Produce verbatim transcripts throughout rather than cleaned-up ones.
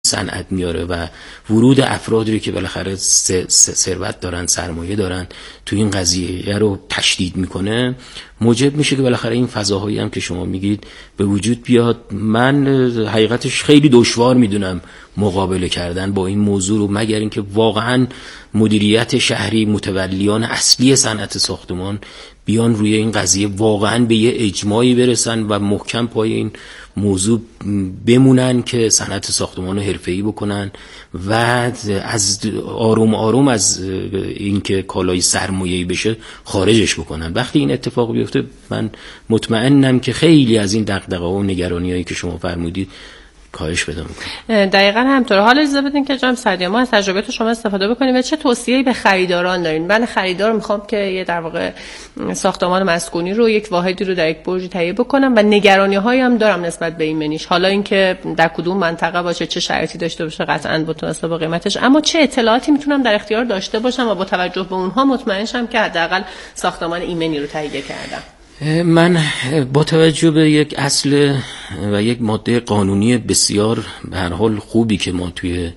صنعت میاره و ورود افرادی که بالاخره ثروت دارن، سرمایه دارن تو این قضیه رو تشدید میکنه، موجب میشه که بالاخره این فضاهایی هم که شما میگید به وجود بیاد. من حقیقتش خیلی دشوار میدونم مقابله کردن با این موضوع رو، مگر اینکه واقعا مدیریت شهری، متولیان اصلی صنعت ساختمان بیان روی این قضیه واقعا به یه اجماعی برسن و محکم پای این موضوع بمونن که صنعت ساختمان رو حرفه‌ای بکنن و از آروم آروم از اینکه کالای سرمایه‌ای بشه خارجش بکنن. وقتی این اتفاق بیفته من مطمئنم که خیلی از این دغدغه‌ها و نگرانی‌هایی که شما فرمودید کاهش پیدا می‌کنه. دقیقاً همینطوره. حالا اجازه بدین که جناب سعدی ما از تجربیات شما استفاده بکنیم و چه توصیه‌ای به خریداران دارین؟ من خریدار میخوام که یه در واقع ساختمان مسکونی رو، یک واحدی رو در یک برج تهیه بکنم و نگرانی‌هایی هم دارم نسبت به این منیش. حالا اینکه در کدوم منطقه باشه، چه شرایطی داشته باشه، قطعاً متناسب با قیمتش، اما چه اطلاعاتی میتونم در اختیار داشته باشم و با توجه به اونها مطمئن شم که حداقل ساختمان ایمنی رو تهیه کردم؟ من با توجه به یک اصل و یک ماده قانونی بسیار به هر حال خوبی که ما توی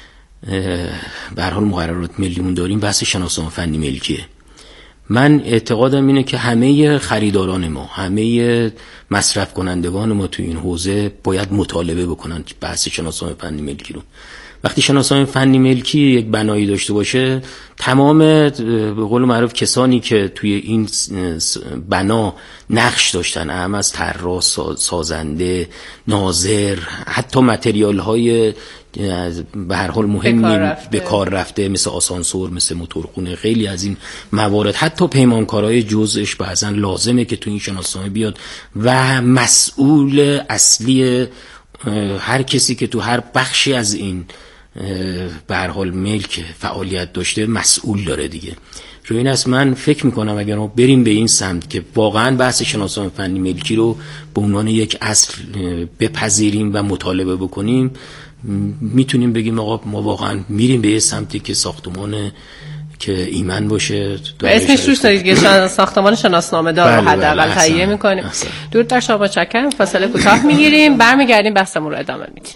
به هر حال مقررات ملیمون داریم، بحث شناسنامه فنی ملکیه. من اعتقادم اینه که همه خریداران ما، همه مصرف کنندگان ما توی این حوزه باید مطالبه بکنن بحث شناسنامه فنی ملکی رو. وقتی شناسنامه فنی ملکی یک بنایی داشته باشه، تمام به قول معروف کسانی که توی این بنا نقش داشتن، اهم از طراح، سازنده، ناظر، حتی متریال های به هر حال مهمی به کار رفته مثل آسانسور، مثل موتورخونه، خیلی از این موارد، حتی پیمانکارهای جزءش بعضا لازمه که توی این شناسنامه بیاد و مسئول اصلی هر کسی که تو هر بخشی از این به هر حال ملک فعالیت داشته مسئول داره دیگه. روی این است من فکر میکنم اگر ما بریم به این سمت که واقعا بحث شناسنامه فنی ملکی رو به عنوان یک اصل بپذیریم و مطالبه بکنیم، میتونیم بگیم آقا ما واقعا میریم به یه سمتی که ساختمان که ایمن باشه. اسمش روش دارید که ساختمان شناسنامه دار رو حداقل تهیه میکنیم. درود در شما، چکم فاصله کوتاه میگیریم، برمیگردیم بحثمون رو ادامه میدیم.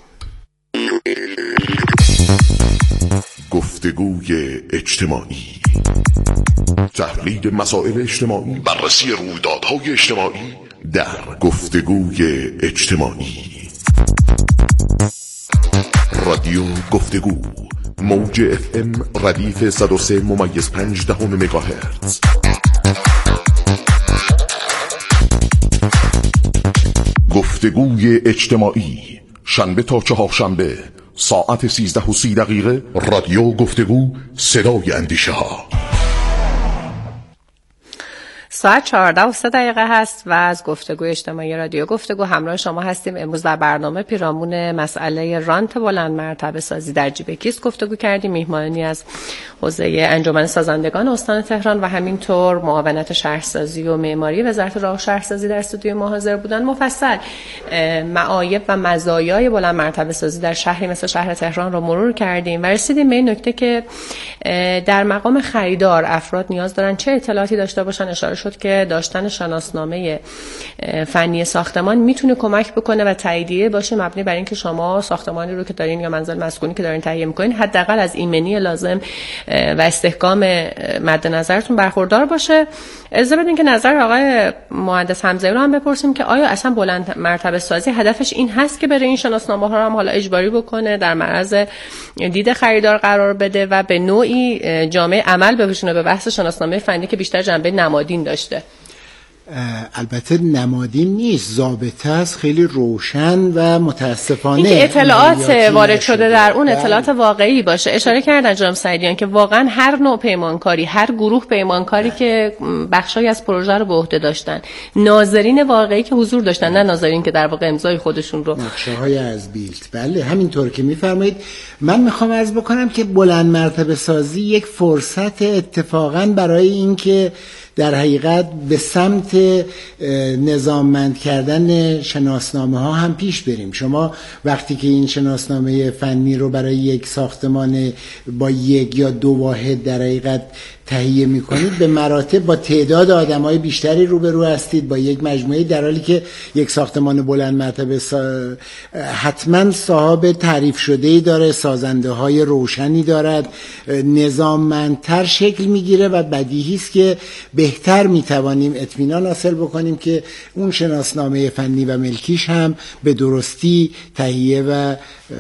گفتگوی اجتماعی، تحلیل مسائل اجتماعی، بررسی رویدادهای اجتماعی در گفتگوی اجتماعی. رادیو گفتگو، موج اف ام ردیف صد و سه ممیز پنج دهم مگاهرتز. گفتگوی اجتماعی، شنبه تا چهارشنبه ساعت سیزده و سی دقیقه. رادیو گفتگو، صدای اندیشه ها. ساعت چهارده و سه دقیقه هست و از گفتگوی اجتماعی رادیو گفتگو همراه شما هستیم. امروز در برنامه پیرامون مسئله رانت بلند مرتبه سازی در جیب کیست گفتگو کردیم. میهمانی از حوزه انجمن سازندگان استان تهران و همینطور معاونت شهرسازی و معماری وزارت راه و شهرسازی در استودیوی ما حاضر بودن. مفصل معایب و مزایای بلند مرتبه سازی در شهری مثل شهر تهران رو مرور کردیم و رسیدیم به این نکته که در مقام خریدار افراد نیاز دارن چه اطلاعاتی داشته باشن. اشاره شد که داشتن شناسنامه فنی ساختمان میتونه کمک بکنه و تاییدیه باشه مبنی بر اینکه شما ساختمانی رو که دارین یا منزل مسکونی که دارین تهیه میکنین حداقل از ایمنی لازم و استحکام مد نظرتون برخوردار باشه. اجازه بدین که نظر آقای مهندس حمزه‌ای رو هم بپرسیم که آیا اصلا بلند مرتبه سازی هدفش این هست که بره این شناسنامه ها رو هم حالا اجباری بکنه، در معرض دید خریدار قرار بده و به نوعی جامعه عمل بپوشونه به بحث شناسنامه فنی که بیشتر جنبه نمادین داشته؟ البته نمادین نیست، ضابطه است خیلی روشن و متاسفانه این اطلاعات وارد شده در اون اطلاعات واقعی باشه. اشاره کردن جناب سعیدیان که واقعا هر نوع پیمانکاری، هر گروه پیمانکاری که بخشایی از پروژه رو به عهده داشتن، ناظرین واقعی که حضور داشتن، نه ناظرین که در واقع امضای خودشون رو نقشه‌های از بیلت. بله همینطور که میفرمایید. من میخوام عرض بکنم که بلند مرتبه سازی یک فرصت اتفاقا برای این که در حقیقت به سمت نظاممند کردن شناسنامه ها هم پیش بریم. شما وقتی که این شناسنامه فنی رو برای یک ساختمان با یک یا دو واحد در حقیقت تهیه میکنید به مراتب با تعداد آدمای بیشتری روبرو هستید، با یک مجموعه، در حالی که یک ساختمان بلند مرتبه سا... حتما صاحب تعریف شده‌ای داره، سازنده های روشنی دارد، نظاممندتر شکل میگیره و بدیهی است که بهتر میتوانیم اطمینان حاصل بکنیم که اون شناسنامه فنی و ملکیش هم به درستی تهیه و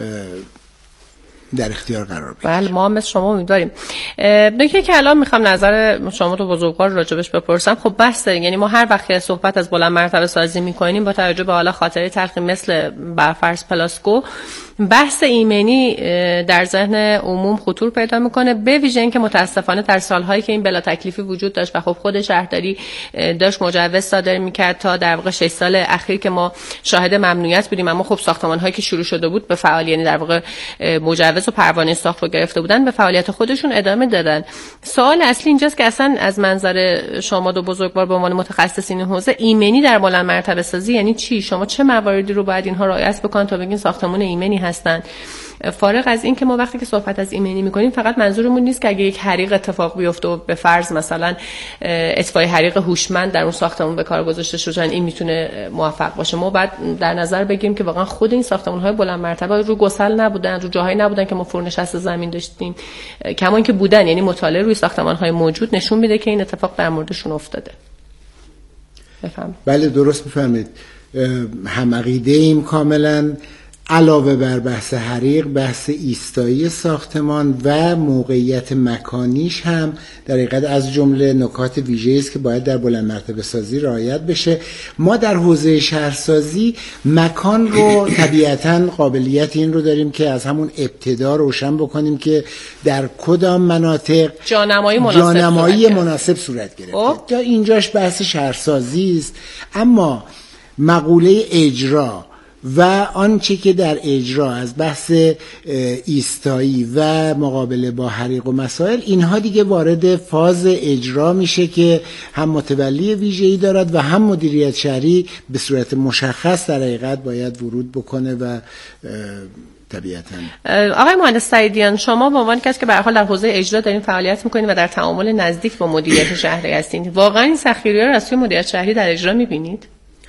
در اختیار قرار بگیره. بله، ما مثل شما امیدواریم. نکته که الان میخوام نظر شما رو بزرگوار راجبش بپرسم، خب بحث داریم، یعنی ما هر وقت که صحبت از بلند مرتبه سازی میکنیم با توجه به حالا خاطره تلخی مثل برفرض پلاسکو، بحث ایمنی در ذهن عموم خطور پیدا میکنه، به ویژه اینکه متاسفانه در سالهایی که این بلا تکلیفی وجود داشت و خب خود شهرداری داشت مجوز صادر میکرد تا در واقع شش سال اخیر که ما شاهد ممنوعیت بودیم، اما خب ساختمان‌هایی که شروع شده بود به فعالیت، یعنی در واقع مجوز و پروانه ساخت رو گرفته بودن، به فعالیت خودشون ادامه دادن. سوال اصلی اینجاست که اصلا از منظر شما دو بزرگوار به عنوان متخصصین حوزه، ایمنی در بلند مرتبه سازی یعنی چی؟ شما چه مواردی رو باید اینها رعایت بکنن تا بگین ساختمان ایمنی هستن؟ فارغ از این که ما وقتی که صحبت از ایمنی میکنیم فقط منظورمون نیست که اگه یک حریق اتفاق بیفته و به فرض مثلا اطفای حریق هوشمند در اون ساختمون به کار گذاشته شده، این میتونه موفق باشه. ما بعد در نظر بگیریم که واقعا خود این ساختمان‌های بلند مرتبه رو گسل نبودن، رو جاهایی نبودن که ما فرونشست زمین داشتیم، کما اینکه بودن، یعنی مطالعه روی ساختمان‌های موجود نشون میده که این اتفاق در موردشون افتاده. بفهم. بله درست میفهمید، هم عقیده ایم کاملا. علاوه بر بحث حریق، بحث ایستایی ساختمان و موقعیت مکانیش هم در حقیقت از جمله نکات ویژه‌ای است که باید در بلند مرتبه سازی رعایت بشه. ما در حوزه شهرسازی مکان رو طبیعتاً قابلیت این رو داریم که از همون ابتدا روشن بکنیم که در کدام مناطق جانمایی مناسب جانمایی صورت مناسب صورت گرفته. تا اینجاش بحث شهرسازی است، اما مقوله اجرا و آنچه که در اجرا از بحث ایستایی و مقابله با حریق و مسائل، اینها دیگه وارد فاز اجرا میشه که هم متولی ویژه‌ای دارد و هم مدیریت شهری به صورت مشخص در حقیقت باید ورود بکنه و طبیعتاً. آقای مهندس سعیدیان، شما به عنوان کسی که به هر حال در حوزه اجرا دارین فعالیت میکنید و در تعامل نزدیک با مدیریت شهری هستین، واقعا این سختگیری‌ها رو از سوی مدیریت شهری در اجرا میبینید؟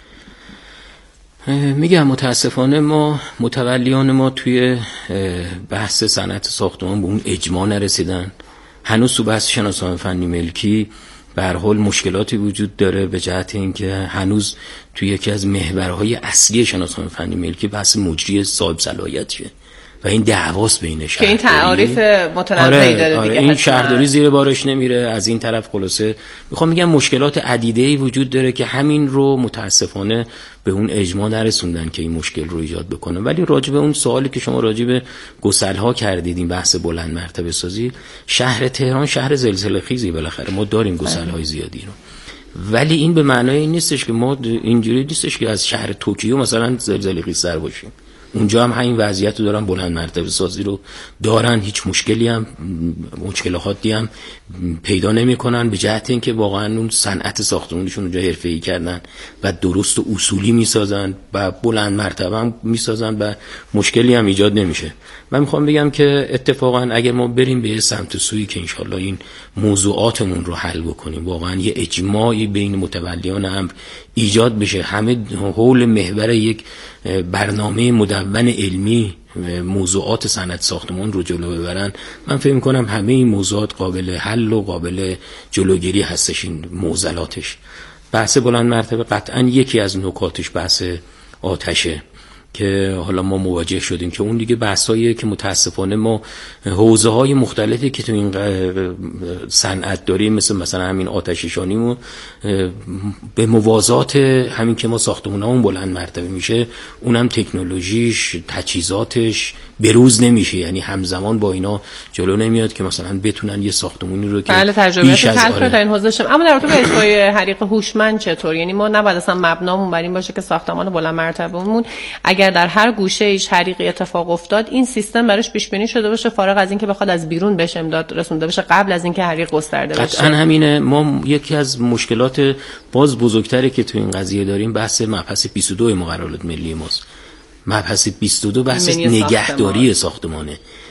میگم متاسفانه ما متولیان ما توی بحث صنعت ساختمان به اون اجماع نرسیدن. هنوز تو بحث شناسنامه فنی ملکی به هر حال مشکلاتی وجود داره، به جهت اینکه هنوز توی یکی از محورهای اصلی شناسنامه فنی ملکی بحث مجری صاحب صلاحیتیه و این دعواست بین شهرداری که این تعاریف متنوعی داره. آره، دیگه این شهرداری زیر بارش نمیره. از این طرف خلاصه میخوام میگم مشکلات عدیده‌ای وجود داره که همین رو متاسفانه به اون اجماع نرسوندن که این مشکل رو ایجاد بکنه. ولی راجع به اون سوالی که شما راجع به گسل‌ها کردید، این بحث بلند مرتبه سازی، شهر تهران شهر زلزله خیزی، بالاخره ما داریم گسل‌های زیادی رو، ولی این به معنای این نیستش که ما اینجوری نیستش که از شهر توکیو مثلا زلزله خیزتر باشیم. اونجا هم همین وضعیت رو دارن، بلند مرتبه سازی رو دارن، هیچ مشکلی هم مشکلاتی هم پیدا نمی کنن، به جهت اینکه واقعا اون صنعت ساختمانیشون اونجا حرفه‌ای کردن و درست و اصولی می سازن و بلند مرتبه هم می سازن و مشکلی هم ایجاد نمیشه. من میخوام بگم که اتفاقا اگر ما بریم به سمت سویی که انشالله این موضوعاتمون رو حل بکنیم، واقعا یه اجماعی بین متولیان امر ایجاد بشه، همه حول محور یک برنامه مدون علمی موضوعات صنعت ساختمان رو جلو ببرن، من فکر می‌کنم همه این موضوعات قابل حل و قابل جلوگیری هستش. این معضلاتش بحث بلند مرتبه قطعا یکی از نکاتش بحث آتشه که حالا ما مواجه شدیم که اون دیگه بحثاییه که متاسفانه ما حوزه‌های مختلفی که تو این صنعت داریم، مثل مثلا همین آتش‌نشانیمون، به موازات همین که ما ساختمونامون بلند مرتبه میشه، اونم تکنولوژیش، تجهیزاتش بروز نمیشه، یعنی همزمان با اینا جلو نمیاد که مثلا بتونن یه ساختمونی رو که بله تجربه تلخ در این حوزه شم. اما در رابطه با اطفای حریق هوشمند چطور؟ یعنی ما نباید اصلا مبنامون بر این باشه که ساختمان بلند مرتبهمون اگر در هر گوشه ایش حریقی اتفاق افتاد این سیستم براش پیش بینی شده باشه، فارغ از اینکه بخواد از بیرون بهش امداد رسونده بشه قبل از اینکه حریق گسترده بشه. قطعا همینه. ما یکی از مشکلات باز بزرگتری که تو این قضیه داریم بحث مبحث بیست و دو مقررات ملی ماست. مبحث بیست و دو بحث نگهداری ساختمانه.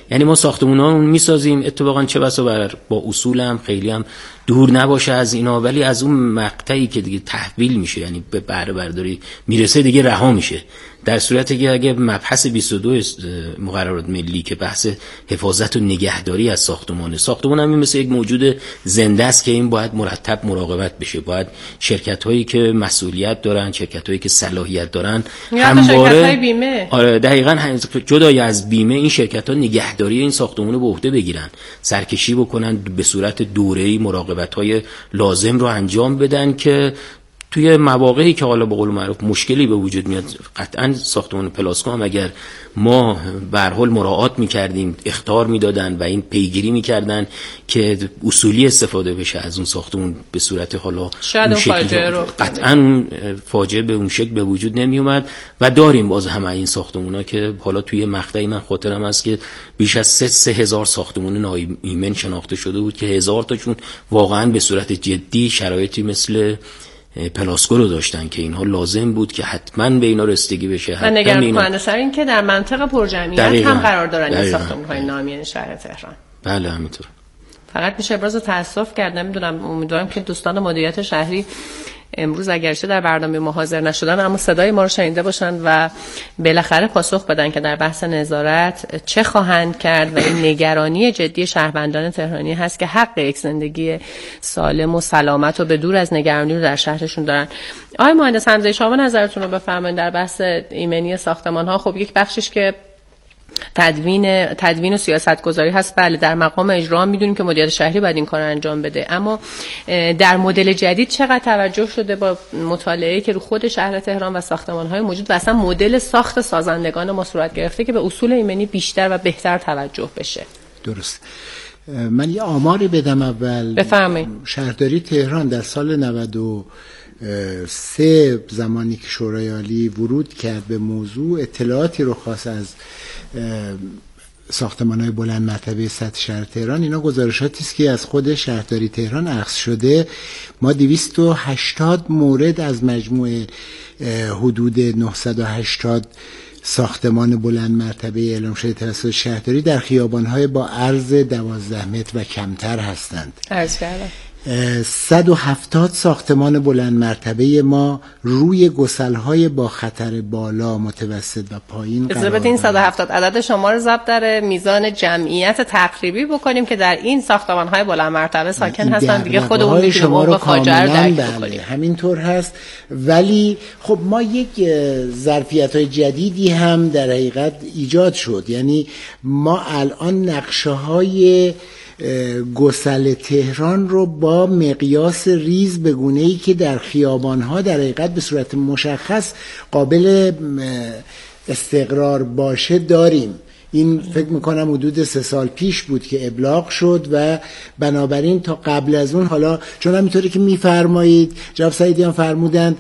یعنی ما ساختمونامون میسازیم، اتفاقا چه بسا بر با اصول هم خیلی هم دور نباشه از اینا، ولی از اون مقطعی که دیگه تحویل میشه، یعنی به بهره برداری میرسه، دیگه رها میشه. در صورتی که اگه مبحث بیست و دو مقررات ملی که بحث حفاظت و نگهداری از ساختمانه، ساختمان هم مثل یک موجود زنده است که این باید مرتب مراقبت بشه، باید شرکت هایی که مسئولیت دارن، شرکت هایی که صلاحیت دارن، همواره بیمه، آره دقیقاً جدای از بیمه این شرکت ها نگهداری این ساختمان رو به عهده بگیرن، سرکشی بکنن، به صورت دوره‌ای مراقبت های لازم رو انجام بدن که توی مواقعی که حالا به قول معروف مشکلی به وجود میاد، قطعا ساختمان پلاسکو هم اگر ما به هر حال مراعات میکردیم، اخطار میدادن و این پیگیری میکردن که اصولی استفاده بشه از اون ساختمون به صورت حالا شاید اون فاجعه رو قطعا فاجعه به اون شکل به وجود نمی اومد. و داریم باز همه این ساختمونا که حالا توی مقطعی من خاطرم هست که بیش از سه سه هزار ساختمان ناایمن شناخته شده بود که هزار تاشون واقعا به صورت جدی شرایطی مثل پلاسکو رو داشتن که اینها لازم بود که حتما به اینا رسیدگی بشه. و نگران کننده سر این که در منطقه پرجمعیت هم قرار دارن این ساختمان‌های ناایمن شهر تهران. بله همینطور. فقط میشه ابراز تأسف کرد، نمیدونم، امیدوارم که دوستان مدیریت شهری امروز اگرچه در برنامه ما حاضر نشدن اما صدای ما رو شنیده باشن و بالاخره پاسخ بدن که در بحث نظارت چه خواهند کرد و این نگرانی جدی شهروندان تهرانی هست که حق یک زندگی سالم و سلامت و به دور از نگرانی رو در شهرشون دارن. آقای مهندس حمزه شما نظرتون رو بفرمایید در بحث ایمنی ساختمان‌ها. خب یک بخشش که تدوین تدوین و سیاست گذاری هست، بله در مقام اجرا میدونیم که مدیریت شهری باید این کار انجام بده، اما در مدل جدید چقدر توجه شده با مطالعه‌ای که رو خود شهر تهران و ساختمان‌های موجود و اصلا مدل ساخت سازندگان ما صورت گرفته که به اصول ایمنی بیشتر و بهتر توجه بشه؟ درست. من یه آماری بدم اول. بفرمایید. شهرداری تهران در سال نود و سه زمانی که شورای عالی ورود کرد به موضوع، اطلاعاتی رو خواست از ساختمان‌های بلند مرتبه سطح شهر تهران. اینا گزارشاتی است که از خود شهرداری تهران اخذ شده. ما دویست و هشتاد مورد از مجموع حدود نهصد و هشتاد ساختمان بلند مرتبه اعلام شده توسط شهرداری در خیابان‌های با عرض دوازده متر و کمتر هستند. عرض کردم. صد و هفتاد ساختمان بلند مرتبه ما روی گسل‌های با خطر بالا، متوسط و پایین قرار دارند. این صد و هفتاد عدد شما رو ضرب در میزان جمعیت تقریبی بکنیم که در این ساختمان‌های بلند مرتبه ساکن هستن، دیگه خودمون میتونیم اون فاجعه رو درک بکنیم. همینطور هست. ولی خب ما یک ظرفیت‌های جدیدی هم در حقیقت ایجاد شد، یعنی ما الان نقشه‌های گسل تهران رو با مقیاس ریز به گونه‌ای که در خیابان‌ها در حقیقت به صورت مشخص قابل استقرار باشه داریم. این فکر میکنم حدود سه سال پیش بود که ابلاغ شد و بنابراین تا قبل از اون، حالا چون همینطوری که میفرمایید جناب سعیدی هم فرمودند،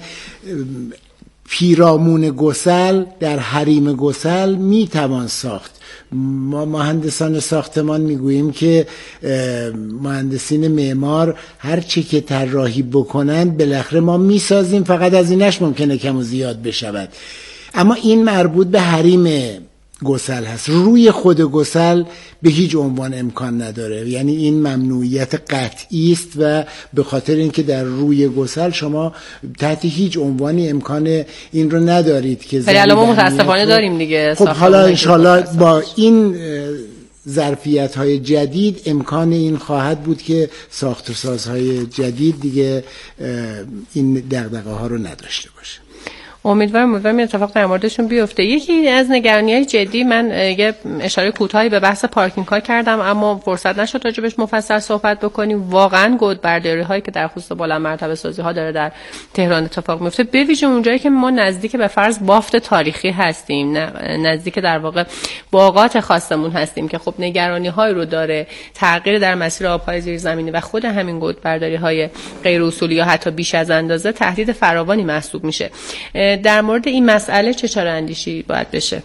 پیرامون گسل در حریم گسل میتوان ساخت. ما مهندسان ساختمان میگوییم که مهندسین معمار هر چی که طراحی بکنند بالاخره ما میسازیم، فقط از اینش ممکنه کم و زیاد بشود. اما این مربوط به حریم گسل هست. روی خود گسل به هیچ عنوان امکان نداره، یعنی این ممنوعیت قطعی است و به خاطر اینکه در روی گسل شما تحت هیچ عنوانی امکان این رو ندارید که ولی الان ما متاسفانه داریم دیگه. خب حالا انشالله با این ظرفیت های جدید امکان این خواهد بود که ساخت‌وسازهای جدید دیگه این دغدغه ها رو نداشته باشه. امیدوارم امیدوارم این اتفاق در موردشون بیفته. یکی از نگرانی‌های جدی، من یه اشاره کوتاهی به بحث پارکینگ ها کردم اما فرصت نشد راجبش مفصل صحبت بکنیم. واقعا گودبرداری هایی که در خصوص بلند مرتبه سازی ها داره در تهران اتفاق میفته، به ویژه اونجایی که ما نزدیک به فرض بافت تاریخی هستیم، نزدیک در واقع باغات خاصمون هستیم که خب نگرانی های رو داره، تغییر در مسیر آب‌های زیرزمینی و خود همین گودبرداری های غیر اصولی یا حتی بیش از اندازه تهدید فراوانی محسوب میشه. در مورد این مسئله چه چاره اندیشی باید بشه؟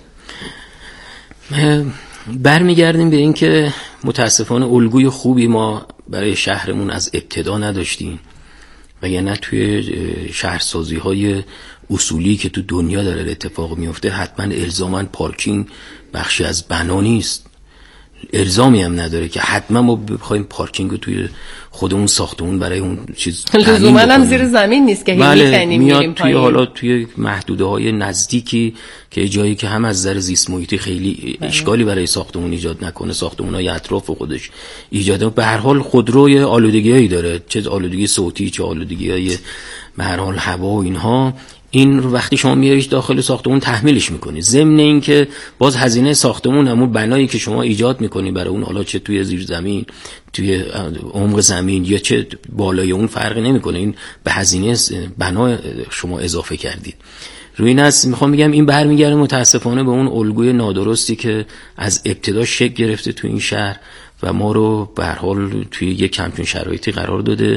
برمیگردیم به این که متاسفانه الگوی خوبی ما برای شهرمون از ابتدا نداشتیم و یا نه توی شهرسازی های اصولی که تو دنیا داره اتفاق میفته حتما الزاماً پارکینگ بخشی از بنا نیست، الزامی هم نداره که حتما ما بخوایم پارکینگ رو توی خودمون ساختمون برای اون چیز لزوما هم زیر زمین نیست که بله می‌کنیم میاد توی حالا توی محدوده های نزدیکی که جایی که هم از نظر زیست محیطی خیلی بله. اشکالی برای ساختمون ایجاد نکنه، ساختمون‌های اطراف خودش ایجاد به هر حال خودروی آلودگیایی داره، چه آلودگی صوتی چه آلودگی‌های به هر حال هوا و اینها. این رو وقتی شما میاریش داخل ساختمون تحمیلش میکنی، ضمن این که باز هزینه ساختمون همون بنایی که شما ایجاد میکنی برای اون، حالا چه توی زیر زمین توی عمق زمین یا چه بالای اون فرقی نمیکنه، این به هزینه بنا شما اضافه کردید. روی این از میخوام بگم این برمیگرده متاسفانه به اون الگوی نادرستی که از ابتدا شکل گرفته تو این شهر و ما رو به هر حال توی یک همچین شرایطی قرار داده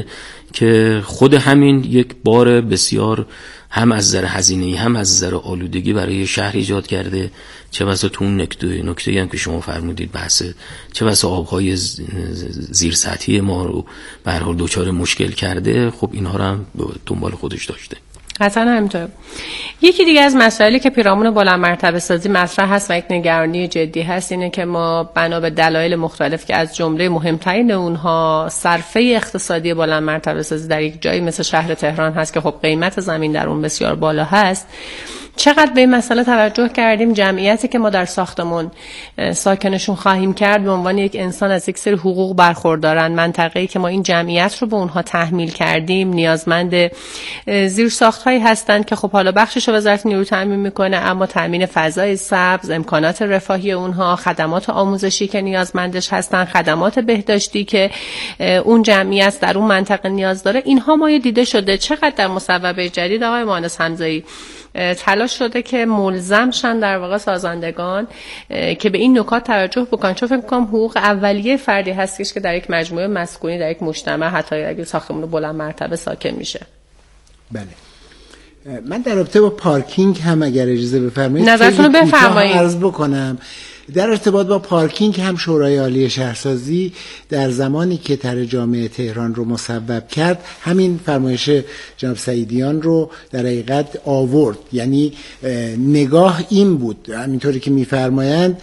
که خود همین یک بار بسیار هم از نظر هزینه‌ای هم از نظر آلودگی برای شهر ایجاد کرده. چه بسا تو اون نکته نکته هم که شما فرمودید بحث چه بسا آبهای زیر سطحی ما رو به هر حال دچار مشکل کرده، خب اینها رو هم دنبال خودش داشته. حتما همینطور. یکی دیگه از مسائلی که پیرامون بلند مرتبه سازی مطرح هست و یک نگرانی جدی هست اینه که ما بنا به دلایل مختلف که از جمله مهمترین اونها صرفه اقتصادی بلند مرتبه سازی در یک جایی مثل شهر تهران هست که خب قیمت زمین در اون بسیار بالا هست، چقدر به این مسئله توجه کردیم؟ جمعیتی که ما در ساختمون ساکنشون خواهیم کرد به عنوان یک انسان از یک سری حقوق برخوردارن. منطقه‌ای که ما این جمعیت رو به اونها تحمیل کردیم نیازمند زیرساخت‌هایی هستند که خب حالا بخشش رو وزارت نیرو تامین میکنه، اما تامین فضای سبز، امکانات رفاهی اونها، خدمات آموزشی که نیازمندش هستن، خدمات بهداشتی که اون جمعیت در اون منطقه نیاز داره، اینها ما دیده شده. چقدر در مصوبه جدید آقای مهندس حمزه‌ای تلاش شده که ملزم شن در واقع سازندگان که به این نکات توجه بکنن، چون فکر می‌کنم حقوق اولیه فردی هستش که در یک مجموعه مسکونی در یک مجتمع حتی اگه ساختمون بلند مرتبه ساکن میشه. بله. من در رابطه با پارکینگ هم اگر اجازه بفرمایید نظرتون رو بفرمایید. عرض بکنم. در ارتباط با پارکینگ هم شورای عالی شهرسازی در زمانی که طرح جامع تهران رو مصوب کرد همین فرمایش جناب سعیدیان رو در حقیقت آورد. یعنی نگاه این بود، همینطوری که میفرمایند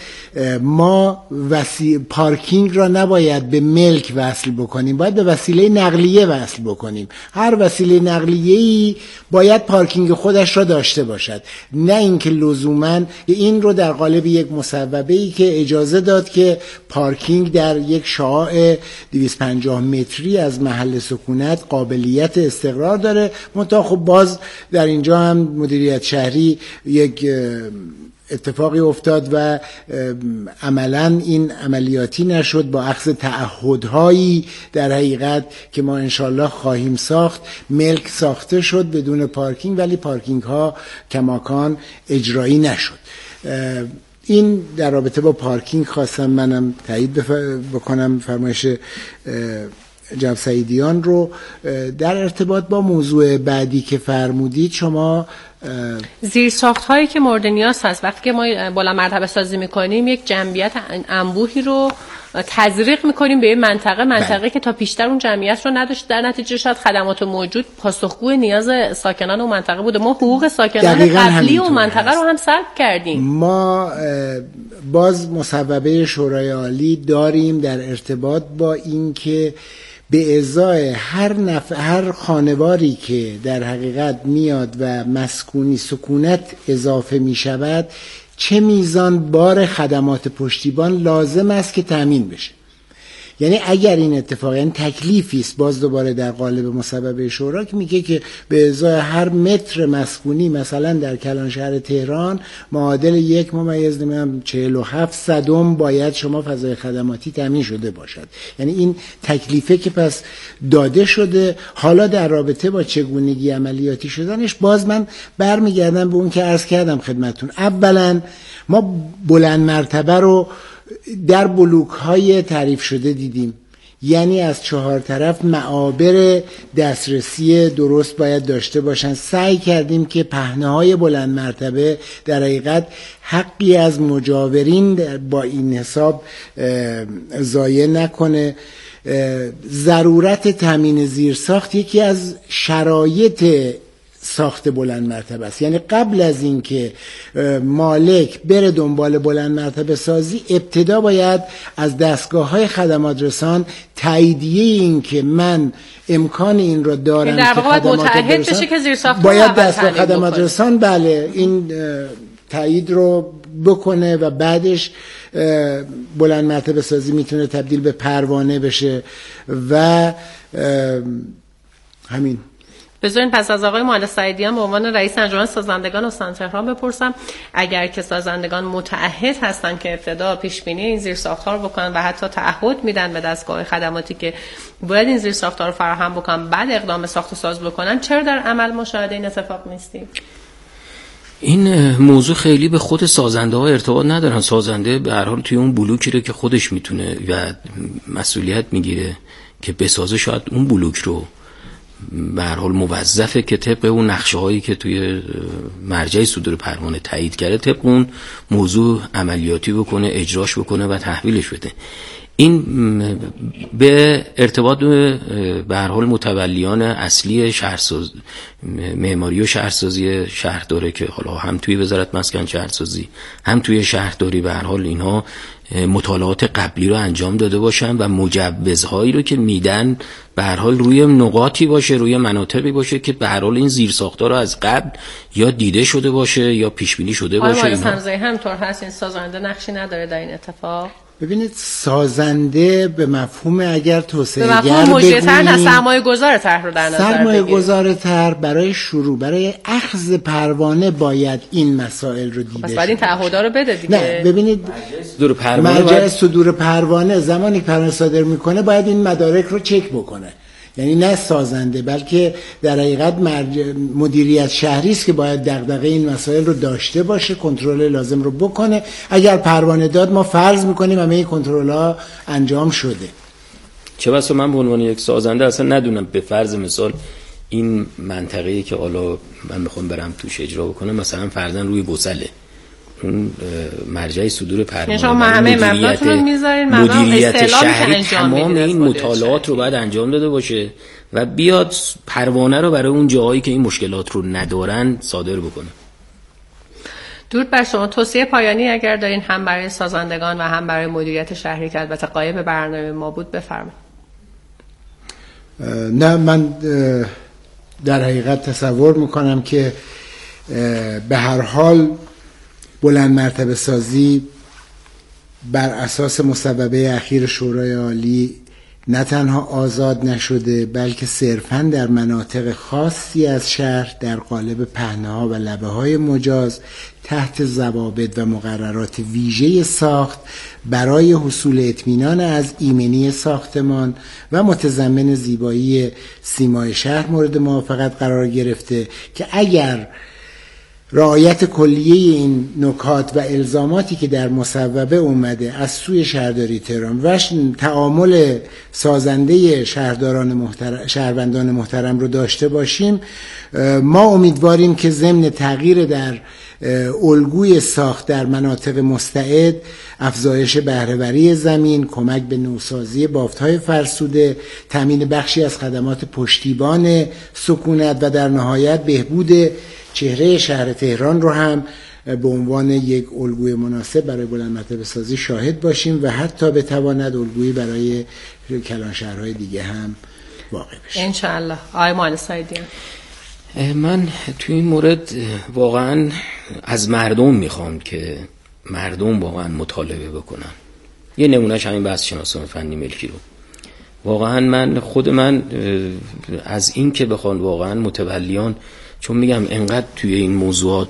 ما وسی... پارکینگ را نباید به ملک وصل بکنیم، باید به وسیله نقلیه وصل بکنیم. هر وسیله نقلیه‌ای باید پارکینگ خودش را داشته باشد، نه اینکه لزوماً این رو در قالب یک مصوبه ای که اجازه داد که پارکینگ در یک شعاع دویست و پنجاه متری از محل سکونت قابلیت استقرار داره. منتها خب باز در اینجا هم مدیریت شهری یک اتفاقی افتاد و عملاً این عملیاتی نشد، با اخذ تعهدهایی در حقیقت که ما انشالله خواهیم ساخت ملک ساخته شد بدون پارکینگ، ولی پارکینگ ها کماکان اجرایی نشد. این در رابطه با پارکینگ خواستم منم تایید بکنم فرمایش جناب سعیدیان رو. در ارتباط با موضوع بعدی که فرمودید شما زیر ساخت هایی که مورد نیاز هست، وقتی که ما بلند مرتبه سازی میکنیم یک جمعیت انبوهی رو تزریق میکنیم به یه منطقه منطقه بله. که تا پیشتر اون جمعیت رو نداشت، در نتیجه شاید خدمات موجود پاسخگو نیاز ساکنان اون منطقه بوده. ما حقوق ساکنان قبلی اون منطقه هست. رو هم سلب کردیم. ما باز مصوبه شورای عالی داریم در ارتباط با این که به ازای هر نف... هر خانواری که در حقیقت میاد و مسکونی سکونت اضافه می شود چه میزان بار خدمات پشتیبان لازم است که تأمین بشه. یعنی اگر این اتفاق، یعنی تکلیفی است باز دوباره در قالب مصوبه شورا که میگه که به ازای هر متر مسکونی مثلا در کلان شهر تهران معادل یک ممیز نمیدونم چهل و هفت صدم باید شما فضای خدماتی تامین شده باشد. یعنی این تکلیفه که پس داده شده. حالا در رابطه با چگونگی عملیاتی شدنش باز من برمیگردم به اون که عرض کردم خدمتون. اولا ما بلند مرتبه رو در بلوک های تعریف شده دیدیم، یعنی از چهار طرف معابر دسترسی درست باید داشته باشن. سعی کردیم که پهنه های بلند مرتبه در حقیقت حقی از مجاورین با این حساب ضایع نکنه. ضرورت تامین زیرساخت یکی از شرایط ساخت بلند مرتبه است. یعنی قبل از اینکه مالک بره دنبال بلند مرتبه سازی، ابتدا باید از دستگاه‌های خدمات رسان تاییدیه این که من امکان این رو دارم در واقع باید متعهد بشه که زیر ساختمان باید دستگاه خدمات رسان بله این تایید رو بکنه و بعدش بلند مرتبه سازی میتونه تبدیل به پروانه بشه و همین. بذارین پس از آقای معلی سعیدیان به عنوان رئیس انجمن سازندگان استان تهران بپرسم، اگر که سازندگان متعهد هستن که ابتدا پیش بینی این زیرساخت‌ها رو بکنن و حتی تعهد میدن به دستگاه خدماتی که باید این زیرساخت‌ها رو فراهم بکنن، بعد اقدام ساخت و ساز بکنن، چرا در عمل مشاهده این اتفاق نیستیم؟ این موضوع خیلی به خود سازنده ها ارتباط ندارن. سازنده به هر حال توی اون بلوکی رو که خودش میتونه و مسئولیت میگیره که بسازه، شاید اون بلوک رو به هر حال موظفه که طبق اون نقشه هایی که توی مرجع صدور پروانه تایید کرده طبق اون موضوع عملیاتی بکنه، اجراش بکنه و تحویلش بده. این به ارتباط به هر حال متولیان اصلی شهرساز معماری و شهرسازی شهر داره که حالا هم توی وزارت مسکن شهرسازی هم توی شهرداری به هر حال اینها مطالعات قبلی رو انجام داده باشن و مجوزهایی رو که میدن به هر حال روی نقاطی باشه، روی مناطقی باشه که به هر حال این زیرساخت‌ها رو از قبل یا دیده شده باشه یا پیش بینی شده باشه. آقای سمزی همطور هست، این سازنده نقشی نداره در این اتفاق؟ ببینید سازنده به مفهوم اگر توسعه‌گر به مفهوم مجری‌تر نه سرمایه‌گذار طرح رو در نظر بگیرید. سرمایه‌گذار طرح برای شروع برای اخذ پروانه باید این مسائل رو دیده. پس بعد این تعهدات رو بده دیگه. نه ببینید صدور پروانه مرجع باید... صدور پروانه زمانی که پروانه صادر میکنه باید این مدارک رو چک بکنه. یعنی نه سازنده بلکه در حقیقت مدیریت شهری است که باید دغدغه این مسائل رو داشته باشه، کنترل لازم رو بکنه. اگر پروانه داد ما فرض میکنیم همه این کنترل‌ها انجام شده. چه بسا من به عنوان یک سازنده اصلا ندونم به فرض مثال این منطقه‌ای که حالا من میخوام برم توش اجرا بکنم مثلا فرضاً روی گسله، اون مرجع صدور پروانه شما همه مبناتون رو میذارین، مدیریت شهری تمام این مطالعات رو باید انجام داده باشه و بیاد پروانه رو برای اون جاهایی که این مشکلات رو ندارن صادر بکنه. درود بر شما. توصیه پایانی اگر دارین هم برای سازندگان و هم برای مدیریت شهری که البته قایب برنامه ما بود بفرمایید. نه من در حقیقت تصور میکنم که به هر حال بلند مرتبه سازی بر اساس مصوبه اخیر شورای عالی نه تنها آزاد نشده بلکه صرفاً در مناطق خاصی از شهر در قالب پهنه‌ها و لبه‌های مجاز تحت ضوابط و مقررات ویژه ساخت برای حصول اطمینان از ایمنی ساختمان و متضمن زیبایی سیمای شهر مورد موافقت قرار گرفته که اگر رعایت کلیه این نکات و الزاماتی که در مصوبه اومده از سوی شهرداری تهران و تعامل سازنده شهرداران محترم، شهروندان محترم رو داشته باشیم، ما امیدواریم که ضمن تغییر در الگوی ساخت در مناطق مستعد، افزایش بهره‌وری زمین، کمک به نوسازی بافت‌های فرسوده، تامین بخشی از خدمات پشتیبان سکونت و در نهایت بهبود چهره شهر تهران رو هم به عنوان یک الگوی مناسب برای بلند مرتبه سازی شاهد باشیم و حتی بتواند الگویی برای کلان شهرهای دیگه هم واقع بشه ان شاء الله. آقای معلی سعیدیان، من توی این مورد واقعا از مردم میخوام که مردم واقعا مطالبه بکنن. یه نمونهش همین بحث شناسنامه فنی ملکی رو واقعا من خود من از این که بخوان واقعا متولیان، چون میگم انقدر توی این موضوعات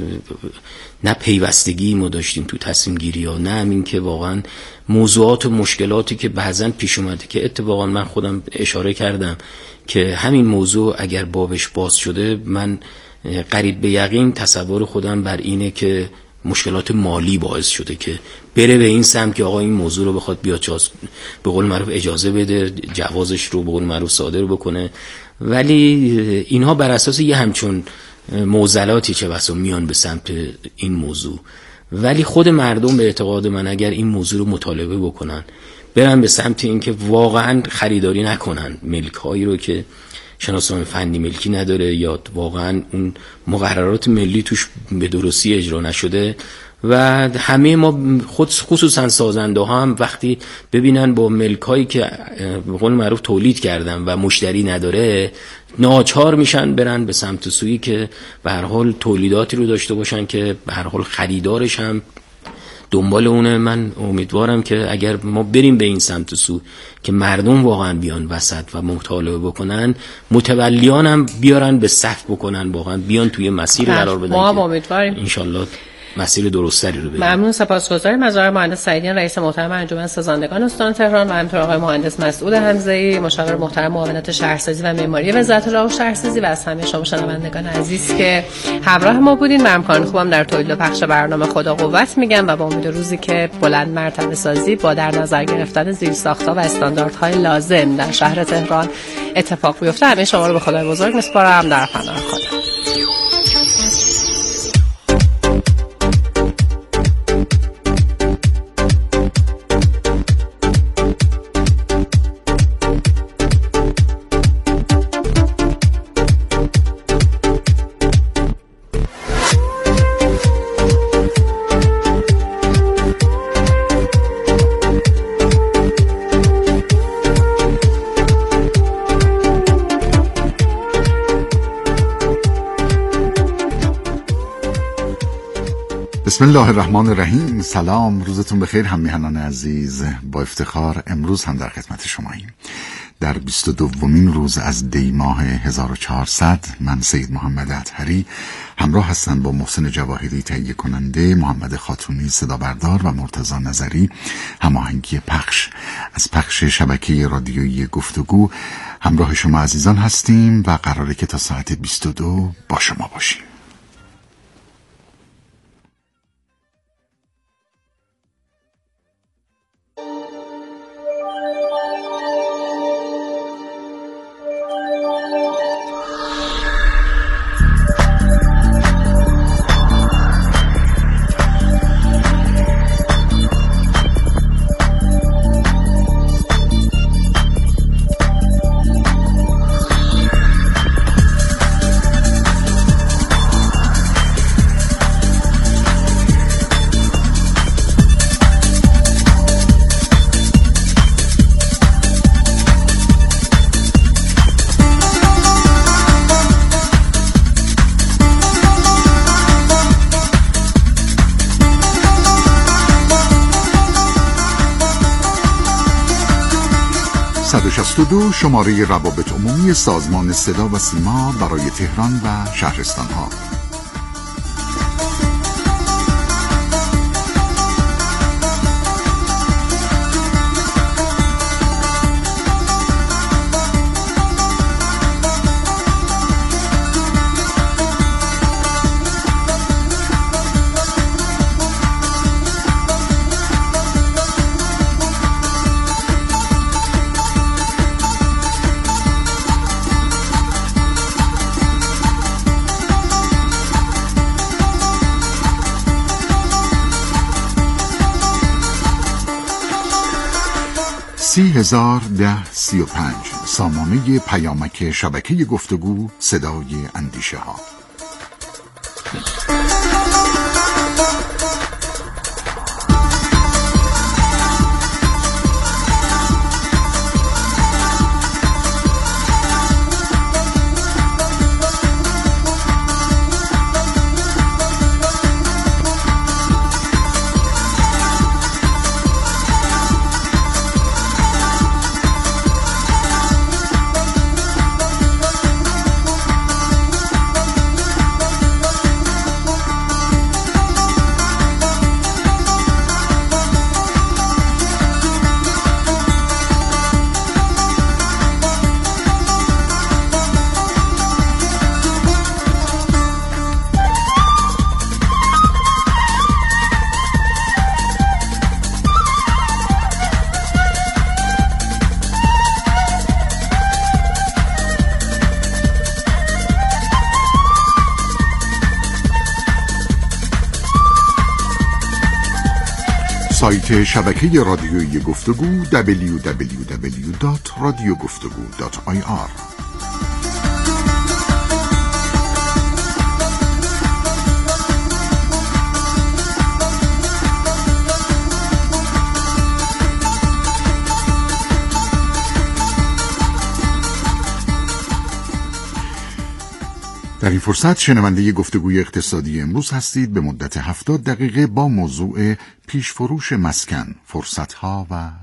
نه پیوستگی ما داشتیم تو تصمیم گیری ها، نه همین که واقعا موضوعات و مشکلاتی که بعضن پیش اومده که اتفاقا من خودم اشاره کردم که همین موضوع اگر بابش باز شده من قریب به یقین تصور خودم بر اینه که مشکلات مالی باعث شده که بره به این سمت که آقا این موضوع رو بخواد بیاد چاز به قول معروف اجازه بده، جوازش رو به قول معروف صادر بکنه. ولی اینها بر اساس یه همچون معضلاتی چه بسا میان به سمت این موضوع. ولی خود مردم به اعتقاد من اگر این موضوع رو مطالبه بکنن، برن به سمت این که واقعا خریداری نکنن ملک هایی رو که شناسنامه فنی ملکی نداره یا واقعا اون مقررات ملی توش به درستی اجرا نشده و همه ما خود خصوصا سازنده ها هم وقتی ببینن با ملک هایی که به قول معروف تولید کردن و مشتری نداره ناچار میشن برن به سمت سویی که به هر حال تولیداتی رو داشته باشن که به هر حال خریدارش هم دنبال اونه. من امیدوارم که اگر ما بریم به این سمت سو که مردم واقعا بیان وسط و مطالعه بکنن، متولیان هم بیارن به صف بکنن، واقعا بیان توی مسیر قرار بدن. ما هم امیدواریم انشالله مسیر درستری رو بریم. ممنون، سپاسگزاریم از آقای مهندس سعیدیان رئیس محترم انجمن سازندگان استان تهران و همینطور آقای مهندس مسعود حمزه‌ای مشاور محترم معاونت شهرسازی و معماری وزارت راه و شهرسازی و از همه شما شنوندگان عزیز که همراه ما بودین. من همکاران خوبم در تولید و پخش برنامه خدا قوت میگم و با امید روزی که بلند مرتبه سازی با در نظر گرفتن زیرساخت‌ها و استانداردهای لازم در شهر تهران اتفاق بیفته، همه شما رو به خدای بزرگ میسپارم. در پناه خدا. بسم الله الرحمن الرحیم. سلام، روزتون بخیر هم میهنان عزیز. با افتخار امروز هم در خدمت شماییم. در بیست و دومین روز از دی ماه هزار و چهارصد من سید محمد اطهری همراه هستم با محسن جواهری تهیه کننده، محمد خاتونی صدا بردار و مرتضی نظری هماهنگی پخش. از پخش شبکه رادیویی گفتگو همراه شما عزیزان هستیم و قراره که تا ساعت بیست و دو با شما باشیم. صد و شصت و دو شماره روابط عمومی سازمان صدا و سیما برای تهران و شهرستان‌ها. سی هزار ده سی و پنج سامانه پیامک شبکه گفتگو صدای اندیشه ها. سایت شبکه رادیویی گفتگو دبلیو دبلیو دبلیو دات رادیو گفتگو دات آی آر. در این فرصت شنونده گفتگوی اقتصادی امروز هستید به مدت هفتاد دقیقه با موضوع پیشفروش مسکن، فرصتها و